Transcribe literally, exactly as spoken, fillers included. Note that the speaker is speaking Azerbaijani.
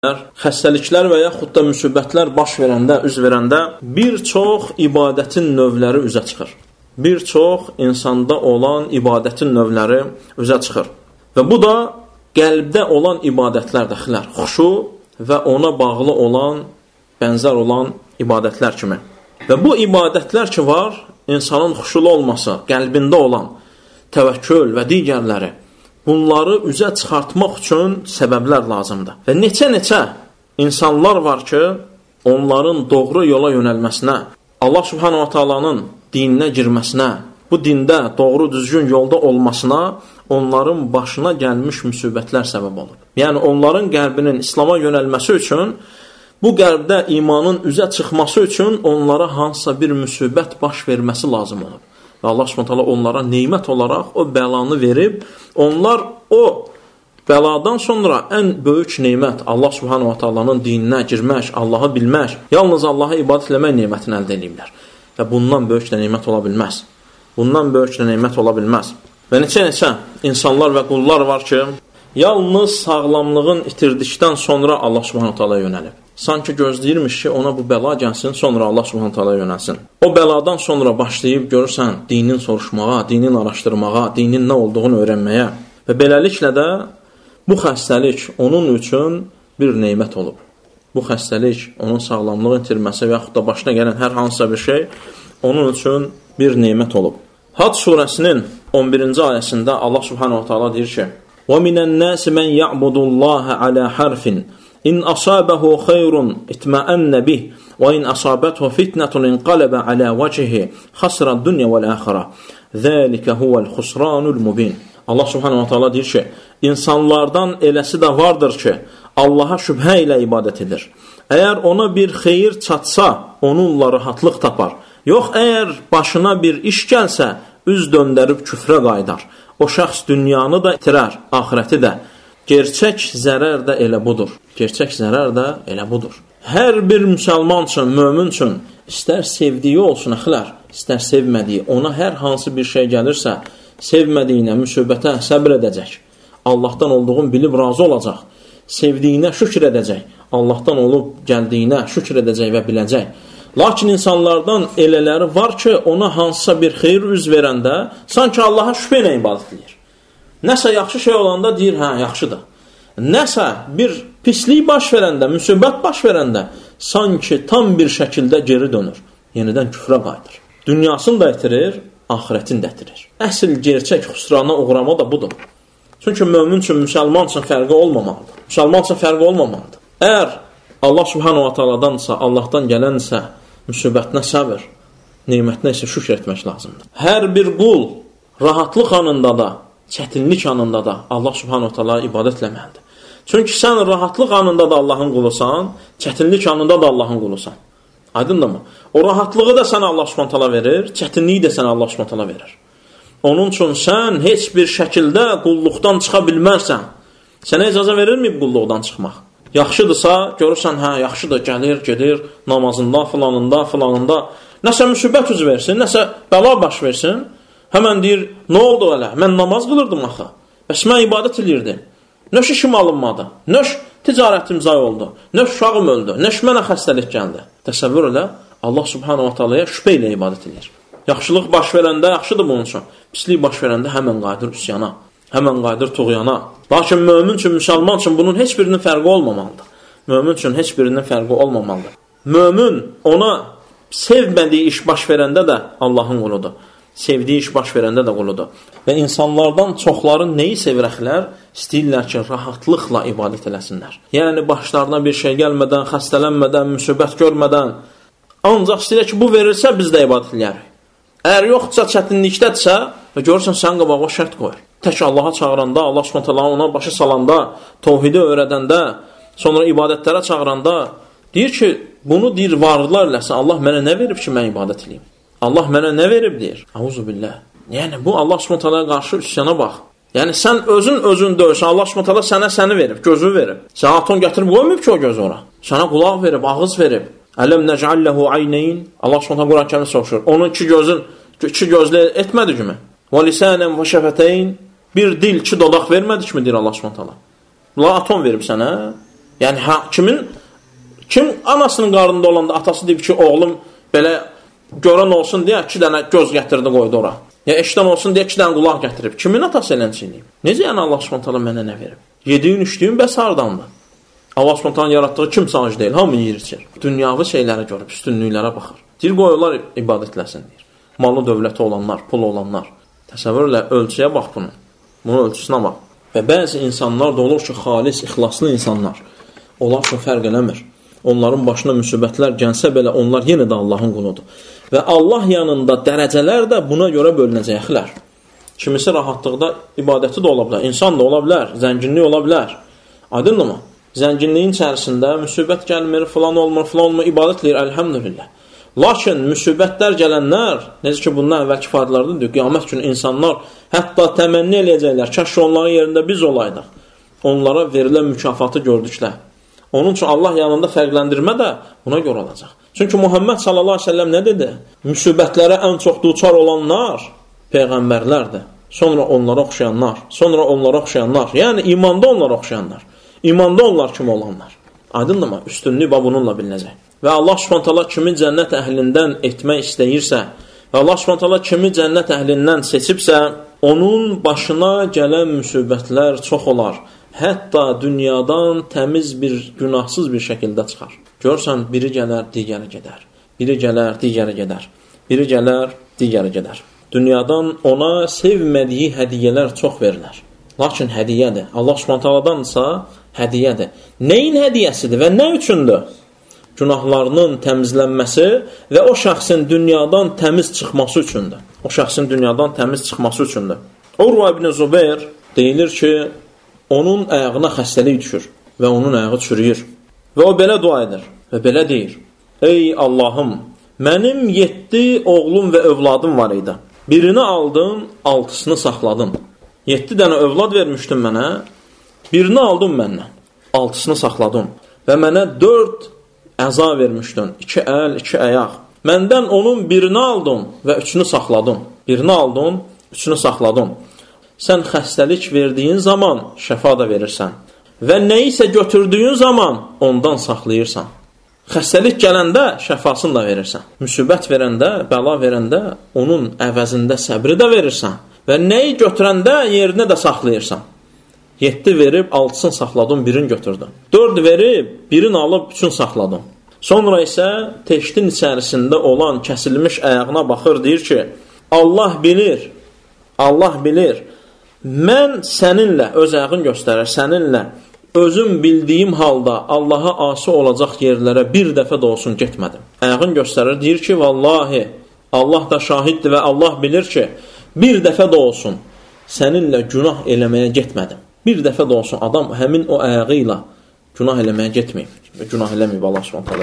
Xəstəliklər və yaxud da müsibətlər baş verəndə, üz verəndə bir çox ibadətin növləri üzə çıxır. Bir çox insanda olan ibadətin növləri üzə çıxır. Və bu da qəlbdə olan ibadətlər dəxilər, xuşu və ona bağlı olan, bənzər olan ibadətlər kimi. Və bu ibadətlər ki var, insanın xuşulu olması, qəlbində olan təvəkkül və digərləri, bunları üzə çıxartmaq üçün səbəblər lazımdır. Və neçə-neçə insanlar var ki, onların doğru yola yönəlməsinə, Allah Subhanahu wa Ta'alanın dininə girməsinə, bu dində doğru düzgün yolda olmasına onların başına gəlmiş müsibətlər səbəb olur. Yəni onların qəlbinin İslam'a yönəlməsi üçün, bu qəlbdə imanın üzə çıxması üçün onlara hansısa bir müsibət baş verməsi lazım olur. Və Allah Subhanahu wa Ta'ala onlara neymət olaraq o bəlanı verib, onlar o bəladan sonra ən böyük neymət Allah Subhanahu wa Ta'alanın dininə girmək, Allahı bilmək, yalnız Allaha ibadət etmək neymətini əldə ediblər. Və bundan böyük də neymət ola bilməz. Bundan böyük də neymət ola bilməz. Və neçə-neçə insanlar və qullar var ki, yalnız sağlamlığın itirdikdən sonra Allah Subhanahu wa Ta'ala yönəlib. Sanki gözləyirmiş ki, ona bu bəla gəlsin, sonra Allah Subhanahu Ta'ala yönəlsin. O bəladan sonra başlayıb görürsən dinin soruşmağa, dinin araşdırmağa, dinin nə olduğunu öyrənməyə. Və beləliklə də bu xəstəlik onun üçün bir neymət olub. Bu xəstəlik, onun sağlamlığı itirməsi və yaxud da başına gələn hər hansısa bir şey onun üçün bir neymət olub. Hac surəsinin on birinci ayəsində Allah Subhanahu Ta'ala deyir ki: وَمِنَ النَّاسِ مَنْ يَعْبُدُ اللَّهَ عَلَى حَرْفٍ إن أصابه خير اطمأن به وإن أصابته فتنة انقلب على وجهه خسر الدنيا والآخرة ذلك هو الخسران المبين. Allah Subhanahu wa Ta'ala deyir ki, insanlardan eləsi də vardır ki, Allaha şübhə ilə ibadət edir. Əgər ona bir xeyir çatsa, onunla rahatlıq tapar. Yox, əgər başına bir iş gəlsə, üz döndərib küfrə qaydar. O şəxs dünyanı da itirər, ahirəti də. Gerçək zərər də elə budur. Gerçək zərər də elə budur. Hər bir müsəlman üçün, mömin üçün, istər sevdiyi olsun əxlər, istər sevmədiyi, ona hər hansı bir şey gəlirsə, sevmədiyinə, müsibətə səbr edəcək. Allahdan olduğunu bilib razı olacaq. Sevdiyinə şükür edəcək. Allahdan olub gəldiyinə şükür edəcək və biləcək. Lakin insanlardan elələri var ki, ona hansısa bir xeyir üz verəndə, sanki Allaha şübhə ilə ibadət edir. Nəsə yaxşı şey olanda deyir, hə, yaxşıdır. Nəsə bir pislik baş verəndə, müsibət baş verəndə, sanki tam bir şəkildə geri dönür. Yenidən küfrə qayıdır. Dünyasını da itirir, ahirətini də itirir. Əsl gerçək xüsrana uğrama da budur. Çünki mömin üçün, müsəlman üçün fərqi olmamalıdır. Müsəlman üçün fərqi olmamalıdır. Əgər Allah Subhanahu wa Ta'aladansa, Allahdan gələnsə, müsibətinə səbir, neymətinə isə şükür etmək lazımdır. Hər bir qul rahatlıq anında da, çətinlik anında da Allah Subhanahu wa Ta'ala ibadət etməlidir. Çünki sən rahatlıq anında da Allahın qulusan, çətinlik anında da Allahın qulusan. Aydındır mı? O rahatlığı da sənə Allah Subhanahu wa Ta'ala verir, çətinliyi də sənə Allah Subhanahu wa Ta'ala verir. Onun üçün sən heç bir şəkildə qulluqdan çıxa bilmərsən. Sənə icazə verilməyib qulluqdan çıxmaq. Yaxşıdırsa, görürsən, hə, yaxşıdır, gəlir, gedir, namazında, filanında, filanında. Nəsə müsibət üz versin, nəsə bəla baş versin. Həmən deyir, nə oldu elə? Mən namaz qılırdım axı. Bəs mən ibadət edirdim. Nöş işim alınmadı. Nöş ticarətim zay oldu. Nöş uşağım öldü. Nöş mənə xəstəlik gəldi. Təsəvvür elə, Allah Subhanahu wa Ta'ala'ya şübhə ilə ibadət edir. Yaxşılıq baş verəndə yaxşıdır bunun üçün. Pislik baş verəndə həmən qayıdır üsyana. Həmən qayıdır tuğyana. Lakin mömin üçün, müsəlman üçün bunun heç birinin fərqi olmamalıdır. Mömin üçün heç birinin fərqi olmamalıdır. Mömin ona sevmədiyi iş baş verəndə də Allahın quludur. Sevdiyi iş baş verəndə də quludur. Və insanlardan çoxları neyi sevirəklər? İstəyirlər ki, rahatlıqla ibadət eləsinlər. Yəni, başlarına bir şey gəlmədən, xəstələnmədən, müsibət görmədən. Ancaq istəyirlər ki, bu verilsə, biz də ibadət eləyərik. Əgər yoxdursa, çətinlikdədirsə, və görürsən, sən qabağa şərt qoyur. Tək Allaha çağıranda, Allah Subhanahu ona başı salanda, tövhidi öyrədəndə, sonra ibadətlərə çağıranda, deyir ki, bunu deyir, varlılar eləsin, Allah mənə nə verib ki, mən ibadət eləyim? Allah mənə nə verib, deyir. Auzubillah. Yəni, bu Allah Subhanahu qarşı üsyana bax. Yəni, sən özün özün döyürsən, Allah Subhanahu sənə səni verib, gözü verib. Sənə aton gətirib qoymayıb ki, o göz ora. Sənə qulaq verib, ağız verib. Ələm nəcəlləhu ayneyn. Allah Subhanahu Quran-Kərimdə soruşur. Onun iki gözün, iki gözlə etmədi kimi. Və lisanən və şəfətəyn. Bir dil, iki dodaq vermədik mi, deyir Allah Subhanahu. La atom verib sənə. Yəni ha, kimin kim anasının qarnında olanda atası deyib ki, oğlum belə görən olsun deyə iki dənə göz gətirdi qoydu ora. Ya eşidən olsun deyə iki dənə qulaq gətirib. Kimin atası elənciliyim? Necə yəni Allah Subhanahu taala mənə nə verib? Yediyin, içdiyin bəs hardandır? Allah Subhanahu taala yaratdığı kimsə ac deyil, hamı yeyir içir. Dünyavi şeylərə görüb, üstünlüklərə baxır. Deyir qoyurlar ibadətləsin deyir. Malı dövləti olanlar, pul olanlar. Təsəvvürlə ölçüyə bax bunu. Bunun ölçüsünə bax. Və bəzi insanlar da olur ki, xalis, ixlaslı insanlar. Onlar üçün fərq eləmir. Onların başına müsibətlər gəlsə belə onlar yenə də Allahın quludur. Və Allah yanında dərəcələr də buna görə bölünəcəklər. Kimisi rahatlıqda ibadəti də ola bilər, insan da ola bilər, zənginlik ola bilər. Aydınmı? Zənginliyin içərisində müsibət gəlmir, filan olmur, filan olmur, ibadət edir, əlhəmdülillah. Lakin müsibətlər gələnlər, necə ki bundan əvvəlki faydalardır, diyor, qiyamət günü insanlar hətta təmənni eləyəcəklər, kəş onların yerində biz olaydıq. Onlara verilən mükafatı gördüklər. Onun üçün Allah yanında fərqləndirmə də buna görə olacaq. Çünki Muhammed sallallahu aleyhi ve sellem nə dedi? Müsibətlərə ən çox duçar olanlar peyğəmbərlərdir. Sonra onlara oxşayanlar, sonra onlara oxşayanlar. Yəni imanda onlara oxşayanlar. İmanda onlar kimi olanlar. Aydındır mı? Üstünlük bununla bilinəcək. Və Allah Subhanahu taala kimi cənnət əhlindən etmək istəyirsə, və Allah Subhanahu taala kimi cənnət əhlindən seçibsə, onun başına gələn müsibətlər çox olar. Hətta dünyadan təmiz bir, günahsız bir şəkildə çıxar. Görsən, biri gələr, digəri gedər. Biri gələr, digəri gedər. Biri gələr, digəri gedər. Dünyadan ona sevmədiyi hədiyyələr çox verilir. Lakin hədiyyədir. Allah Subhanahu taaladansa hədiyyədir. Nəyin hədiyyəsidir və nə üçündür? Günahlarının təmizlənməsi və o şəxsin dünyadan təmiz çıxması üçündür. O şəxsin dünyadan təmiz çıxması üçündür. Urva ibn Zubeyr deyilir ki, onun ayağına xəstəlik düşür və onun ayağı çürüyür. Və o belə dua edir və belə deyir. Ey Allahım, mənim yeddi oğlum və övladım var idi. Birini aldın, altısını saxladın. Yeddi dənə övlad vermişdin mənə, birini aldın məndən, altısını saxladın. Və mənə dörd əza vermişdin, iki əl, iki ayaq. Məndən onun birini aldın və üçünü saxladın. Birini aldın, üçünü saxladın. Sən xəstəlik verdiyin zaman şəfa da verirsən. Və nəyisə götürdüyün zaman ondan saxlayırsan. Xəstəlik gələndə şəfasını da verirsən. Müsibət verəndə, bəla verəndə onun əvəzində səbri də verirsən. Və nəyi götürəndə yerinə də saxlayırsan. Yeddi verib, altısını saxladın, birini götürdün. Dörd verib, birini alıb, üçün saxladın. Sonra isə teştin içərisində olan kəsilmiş ayağına baxır, deyir ki, Allah bilir, Allah bilir, mən səninlə, öz ayağın göstərir, səninlə, özüm bildiyim halda Allaha asi olacaq yerlərə bir dəfə də olsun getmədim. Ayağın göstərir, deyir ki, vallahi, Allah da şahiddir və Allah bilir ki, bir dəfə də olsun səninlə günah eləməyə getmədim. Bir dəfə də olsun adam həmin o ayağı ilə günah eləməyə getməyib. Günah eləməyib Allah Subhanahu taala.